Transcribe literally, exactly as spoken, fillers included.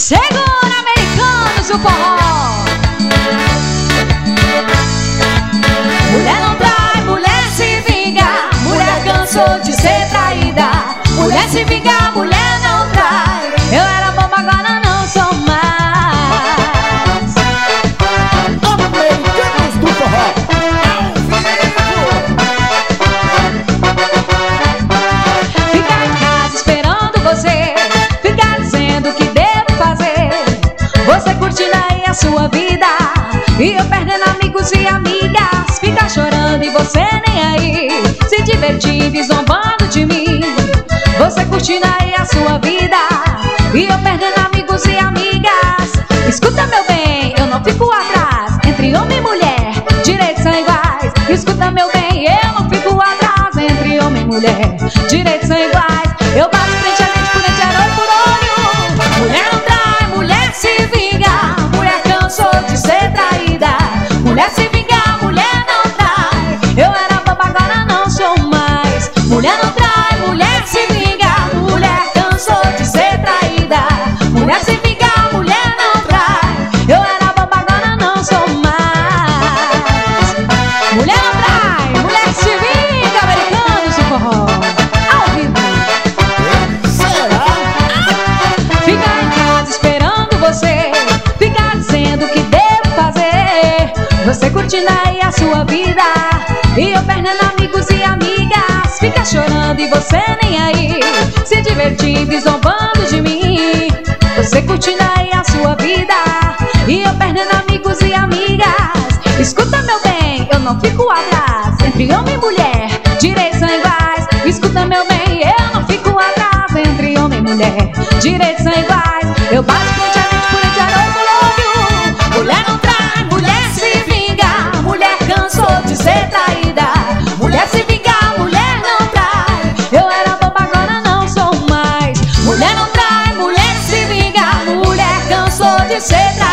Segura, americanos, o forró. Mulher não trai, mulher se vinga. Mulher cansou de ser traída. Mulher se vinga, mulher não trai. Eu era boba, agora não sou mais. Americanos do forró. Ficar em casa esperando você, ficar dizendo o que devo fazer. Você curtindo aí a sua vida e eu perdendo amigos e amigas. Ficar chorando e você nem aí, se divertindo e zombando de mim. Você curtindo aí a sua vida e eu perdendo amigos e amigas. Escuta, meu bem, eu não fico atrás. Entre homem e mulher, direitos são iguais. Escuta, meu bem, eu não fico atrás. Entre homem e mulher, direitos são iguais. Eu bato frente a frente, por dentro, é olho por olho. Mulher não trai, mulher se vinga. Mulher cansou de ser traída. Mulher se vinga, mulher não trai. Eu era boba, agora não sou mais. Mulher não trai, mulher se vinga. Mulher cansou de ser traída. Mulher se vinga, mulher não trai. Eu era boba, agora não sou mais. Mulher não trai, mulher se vinga. Americanos do forró, ao vivo. Ficar em casa esperando você, ficar dizendo o que devo fazer. Você curtindo aí a sua vida e eu perdendo amigos e amigas. Fica chorando e você nem aí, se divertindo e zombando de mim. Você curtindo aí a sua vida e eu perdendo amigos e amigas. Escuta, meu bem, eu não fico atrás. Entre homem e mulher, direitos são iguais. Escuta, meu bem, eu não fico atrás. Entre homem e mulher, direitos são iguais. Eu bato frente a frente, por frente, olho por olho. Mulher não trai, mulher se vinga. Mulher cansou de ser traída. Mulher se vinga, mulher não trai. Eu era boba, agora não sou mais. Mulher não trai, mulher se vinga. Mulher cansou de ser traída.